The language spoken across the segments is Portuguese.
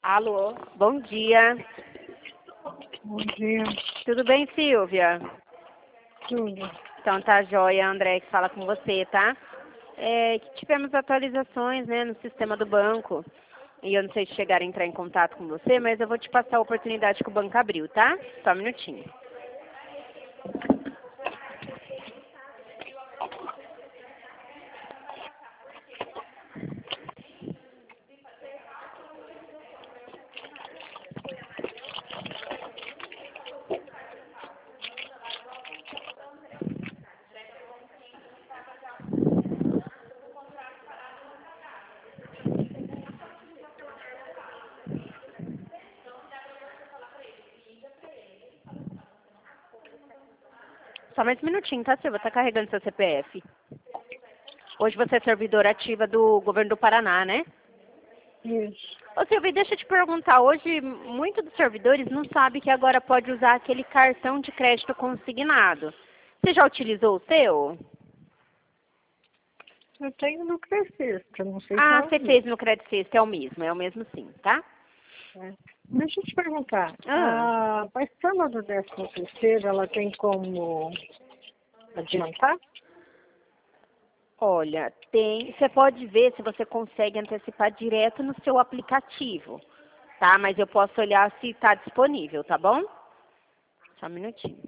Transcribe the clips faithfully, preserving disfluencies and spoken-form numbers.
Alô, bom dia. Bom dia. Tudo bem, Silvia? Tudo. Então tá joia, André, que fala com você, tá? É, que tivemos atualizações, né, no sistema do banco. E eu não sei se chegaram a entrar em contato com você, mas eu vou te passar a oportunidade que o banco abriu, tá? Só um minutinho. Só mais um minutinho, tá, Silvia? Tá carregando seu C P F. Hoje você é servidora ativa do governo do Paraná, né? Isso. Ô, Silvia, deixa eu te perguntar. Hoje, muitos dos servidores não sabem que agora pode usar aquele cartão de crédito consignado. Você já utilizou o seu? Eu tenho no Crescesta, não sei se Ah, é o você mesmo. fez no Credit Sexta, é o mesmo, é o mesmo sim, tá? É. Deixa eu te perguntar, Ah. a parcela do décimo terceiro, ela tem como adiantar? Olha, tem. Você pode ver se você consegue antecipar direto no seu aplicativo, tá? Mas eu posso olhar se está disponível, tá bom? Só um minutinho.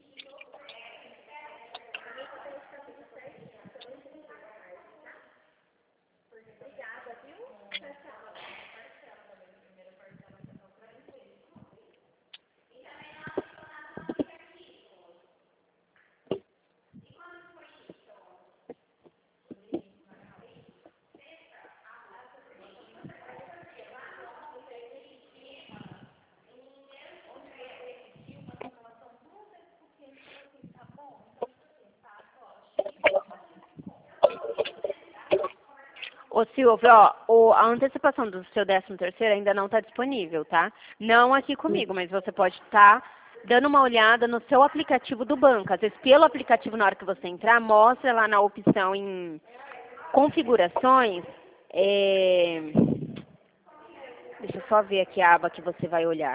Ô, Silvia, ó, o- a antecipação do seu décimo terceiro ainda não está disponível, tá? Não aqui comigo, mas você pode estar dando uma olhada no seu aplicativo do banco. Às vezes, pelo aplicativo, na hora que você entrar, mostra lá na opção em configurações. é, Deixa eu só ver aqui a aba que você vai olhar.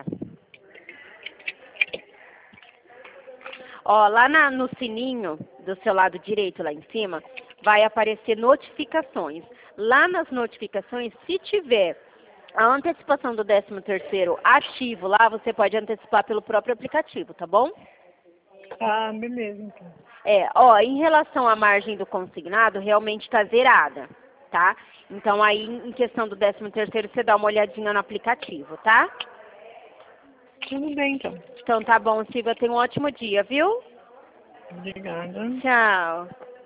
Ó, lá na- no sininho do seu lado direito, lá em cima, vai aparecer notificações. Lá nas notificações, se tiver a antecipação do décimo terceiro ativo lá, você pode antecipar pelo próprio aplicativo, tá bom? Ah, beleza, então. É, ó, em relação à margem do consignado, realmente está zerada, tá? Então, aí, em questão do décimo terceiro, você dá uma olhadinha no aplicativo, tá? Tudo bem, então. Então, tá bom, Silvia. Tenha um ótimo dia, viu? Obrigada. Tchau.